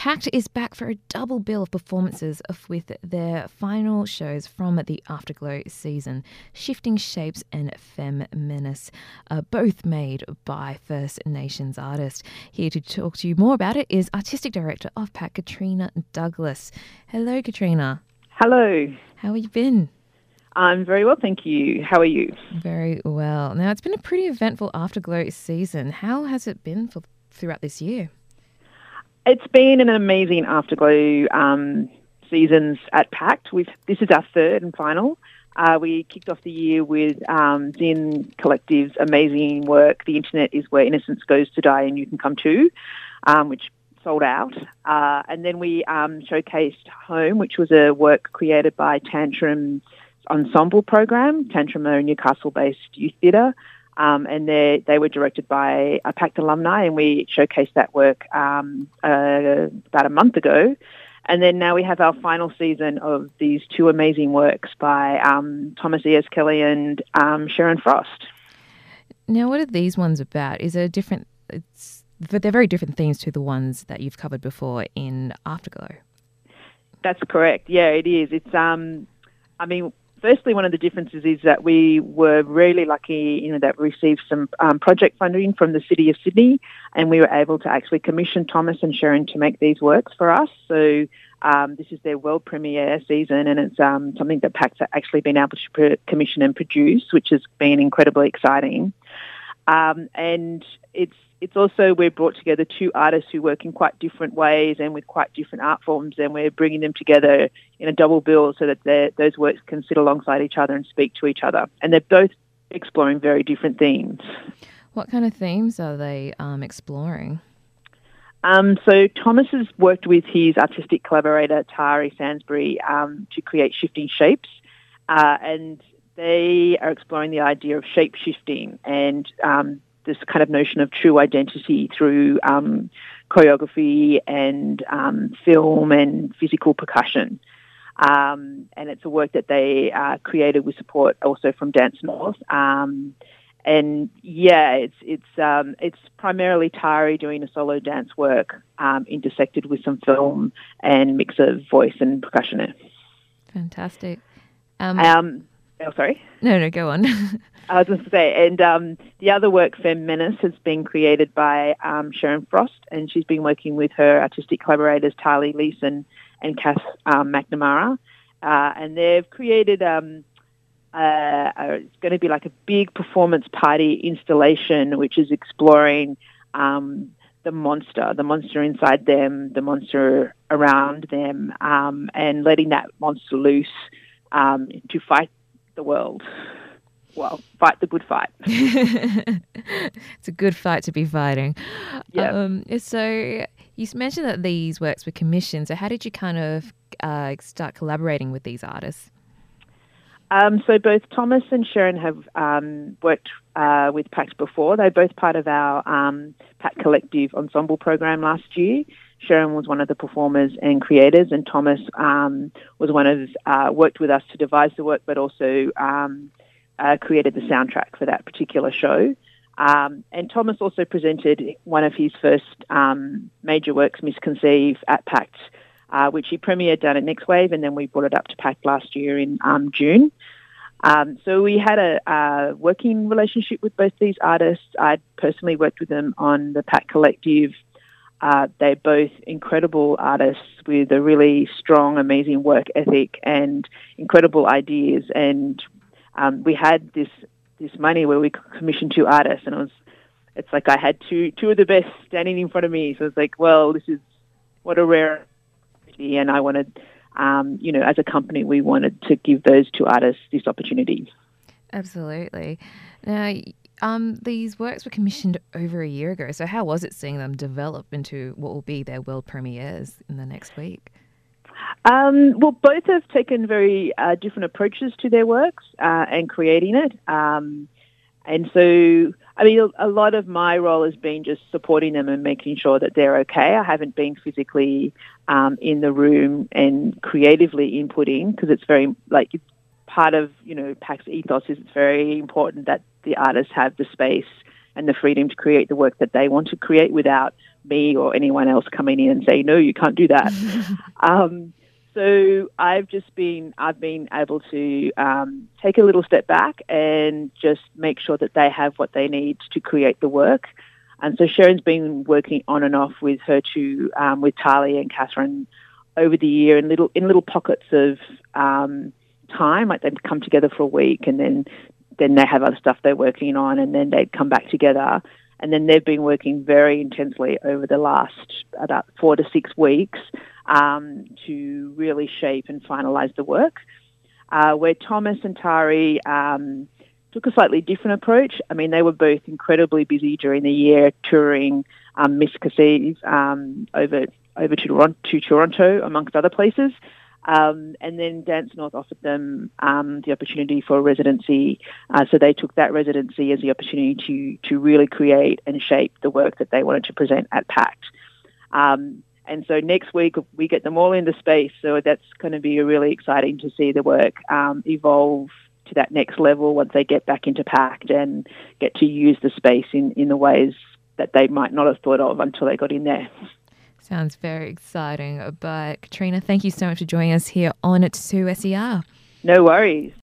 Pact is back for a double bill of performances with their final shows from the Afterglow season, Shifting Shapes and Femme Menace, both made by First Nations artists. Here to talk to you more about it is Artistic Director of Pact, Katrina Douglas. Hello, Katrina. Hello. How have you been? I'm very well, thank you. How are you? Very well. Now, it's been a pretty eventful Afterglow season. How has it been throughout this year? It's been an amazing Afterglow seasons at Pact. This is our third and final. We kicked off the year with Zin Collective's amazing work, The Internet is Where Innocence Goes to Die and You Can Come Too, which sold out. And then we showcased Home, which was a work created by Tantrum Ensemble program. Tantrum are a Newcastle-based youth theatre, and they were directed by a Pact alumni, and we showcased that work about a month ago. And then now we have our final season of these two amazing works by Thomas E.S. Kelly and Sharon Frost. Now, what are these ones about? Is it different? But they're very different themes to the ones that you've covered before in Afterglow. That's correct. Yeah, it is. It's firstly, one of the differences is that we were really lucky, that we received some project funding from the City of Sydney, and we were able to actually commission Thomas and Sharon to make these works for us. So this is their world premiere season, and it's something that Pact's actually been able to commission and produce, which has been incredibly exciting. And it's also, we've brought together two artists who work in quite different ways and with quite different art forms, and we're bringing them together in a double bill so that those works can sit alongside each other and speak to each other. And they're both exploring very different themes. What kind of themes are they exploring? So Thomas has worked with his artistic collaborator, Tari Sansbury, to create Shifting Shapes, and they are exploring the idea of shape-shifting and this kind of notion of true identity through choreography and film and physical percussion. And it's a work that they created with support also from Dance North. And yeah, it's primarily Tari doing a solo dance work intersected with some film and mix of voice and percussion. Fantastic. Sorry? No, go on. I was going to say, and the other work, Femme Menace, has been created by Sharon Frost, and she's been working with her artistic collaborators, Tali Leeson and Kath McNamara, and they've created it's going to be like a big performance party installation, which is exploring the monster inside them, the monster around them, and letting that monster loose to fight the world. Well, fight the good fight. It's a good fight to be fighting. Yeah. So you mentioned that these works were commissioned. So how did you kind of start collaborating with these artists? So both Thomas and Sharon have worked with Pact before. They're both part of our Pact Collective ensemble program last year. Sharon was one of the performers and creators, and Thomas was one of worked with us to devise the work, but also created the soundtrack for that particular show. And Thomas also presented one of his first major works, Misconceive, at Pact, which he premiered down at Next Wave, and then we brought it up to Pact last year in June. So we had a working relationship with both these artists. I personally worked with them on the Pact Collective. They're both incredible artists with a really strong, amazing work ethic and incredible ideas. And we had this money where we commissioned two artists, and it's like I had two of the best standing in front of me. So it's like, well, this is what a rare opportunity, and I wanted, as a company, we wanted to give those two artists this opportunity. Absolutely. Now, these works were commissioned over a year ago. So how was it seeing them develop into what will be their world premieres in the next week? Well, both have taken very different approaches to their works and creating it. And so, a lot of my role has been just supporting them and making sure that they're okay. I haven't been physically in the room and creatively inputting, because it's very, it's part of, Pact's ethos is it's very important that the artists have the space and the freedom to create the work that they want to create without me or anyone else coming in and saying, no, you can't do that. So I've been able to take a little step back and just make sure that they have what they need to create the work. And so Sharon's been working on and off with her two, with Tali and Catherine over the year in little pockets of time. Like they'd come together for a week, and then they have other stuff they're working on, and then they'd come back together. And then they've been working very intensely over the last about 4 to 6 weeks to really shape and finalise the work. Where Thomas and Tari took a slightly different approach. I mean, they were both incredibly busy during the year touring Miss Cassis over to Toronto, amongst other places. And then Dance North offered them the opportunity for a residency. So they took that residency as the opportunity to really create and shape the work that they wanted to present at PACT. And so next week we get them all into space. So that's going to be really exciting to see the work evolve to that next level once they get back into PACT and get to use the space in the ways that they might not have thought of until they got in there. Sounds very exciting. But Katrina, thank you so much for joining us here on 2SER. No worries.